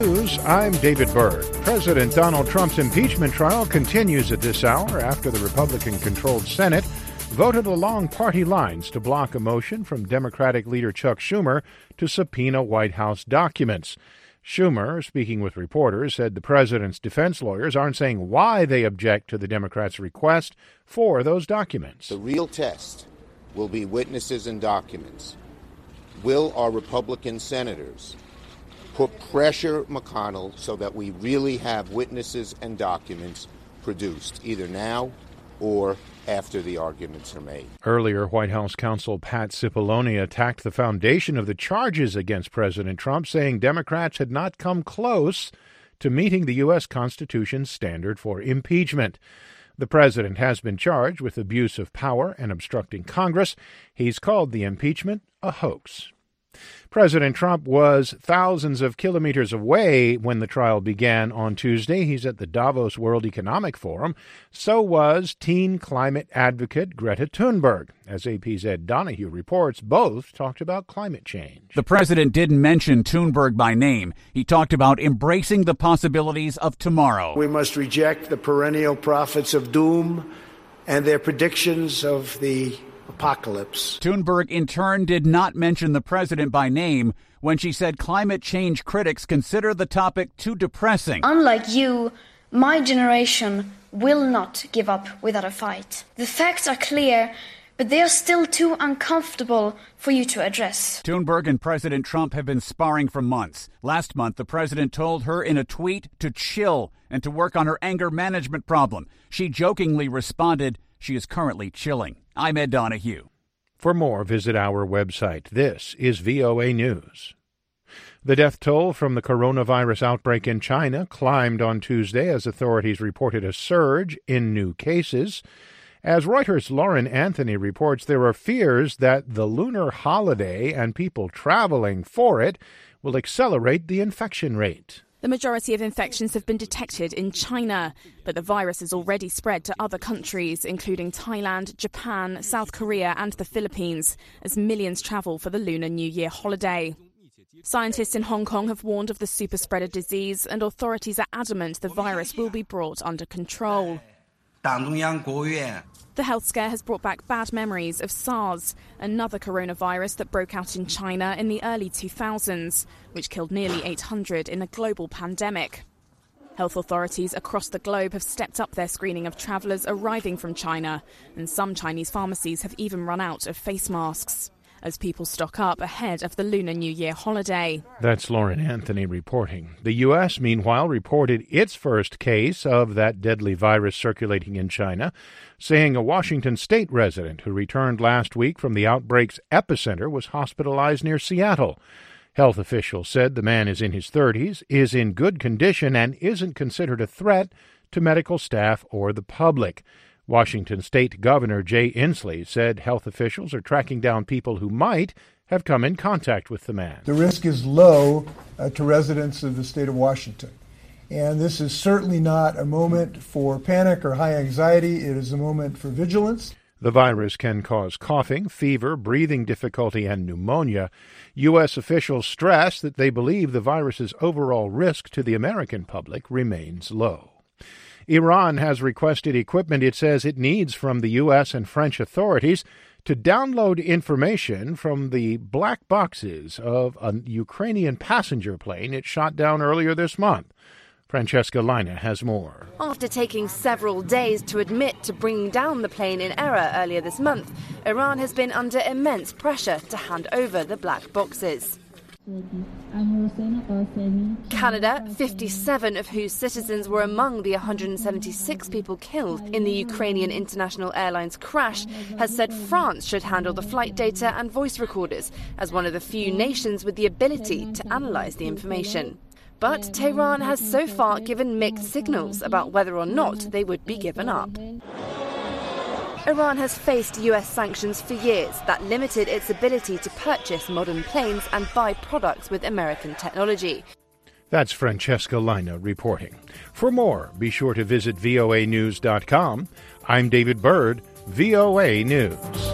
I'm David Byrd. President Donald Trump's impeachment trial continues at this hour after the Republican-controlled Senate voted along party lines to block a motion from Democratic leader Chuck Schumer to subpoena White House documents. Schumer, speaking with reporters, said the president's defense lawyers aren't saying why they object to the Democrats' request for those documents. The real test will be witnesses and documents. Will our Republican senators put pressure McConnell so that we really have witnesses and documents produced, either now or after the arguments are made? Earlier, White House counsel Pat Cipollone attacked the foundation of the charges against President Trump, saying Democrats had not come close to meeting the U.S. Constitution's standard for impeachment. The president has been charged with abuse of power and obstructing Congress. He's called the impeachment a hoax. President Trump was thousands of kilometers away when the trial began on Tuesday. He's at the Davos World Economic Forum. So was teen climate advocate Greta Thunberg. As AP's Ed Donahue reports, both talked about climate change. The president didn't mention Thunberg by name. He talked about embracing the possibilities of tomorrow. We must reject the perennial prophets of doom and their predictions of the apocalypse. Thunberg, in turn, did not mention the president by name when she said climate change critics consider the topic too depressing. Unlike you, my generation will not give up without a fight. The facts are clear, but they are still too uncomfortable for you to address. Thunberg and President Trump have been sparring for months. Last month, the president told her in a tweet to chill and to work on her anger management problem. She jokingly responded, she is currently chilling. I'm Ed Donahue. For more, visit our website. This is VOA News. The death toll from the coronavirus outbreak in China climbed on Tuesday as authorities reported a surge in new cases. As Reuters' Lauren Anthony reports, there are fears that the lunar holiday and people traveling for it will accelerate the infection rate. The majority of infections have been detected in China, but the virus has already spread to other countries, including Thailand, Japan, South Korea and the Philippines, as millions travel for the Lunar New Year holiday. Scientists in Hong Kong have warned of the super spreader disease, and authorities are adamant the virus will be brought under control. The health scare has brought back bad memories of SARS, another coronavirus that broke out in China in the early 2000s, which killed nearly 800 in a global pandemic. Health authorities across the globe have stepped up their screening of travellers arriving from China, and some Chinese pharmacies have even run out of face masks as people stock up ahead of the Lunar New Year holiday. That's Lauren Anthony reporting. The U.S., meanwhile, reported its first case of that deadly virus circulating in China, saying a Washington state resident who returned last week from the outbreak's epicenter was hospitalized near Seattle. Health officials said the man is in his 30s, is in good condition, and isn't considered a threat to medical staff or the public. Washington State Governor Jay Inslee said health officials are tracking down people who might have come in contact with the man. The risk is low to residents of the state of Washington. And this is certainly not a moment for panic or high anxiety. It is a moment for vigilance. The virus can cause coughing, fever, breathing difficulty, and pneumonia. U.S. officials stress that they believe the virus's overall risk to the American public remains low. Iran has requested equipment it says it needs from the U.S. and French authorities to download information from the black boxes of a Ukrainian passenger plane it shot down earlier this month. Francesca Lina has more. After taking several days to admit to bringing down the plane in error earlier this month, Iran has been under immense pressure to hand over the black boxes. Canada, 57 of whose citizens were among the 176 people killed in the Ukrainian International Airlines crash, has said France should handle the flight data and voice recorders as one of the few nations with the ability to analyse the information. But Tehran has so far given mixed signals about whether or not they would be given up. Iran has faced US sanctions for years that limited its ability to purchase modern planes and buy products with American technology. That's Francesca Lina reporting. For more, be sure to visit voanews.com. I'm David Byrd, VOA News.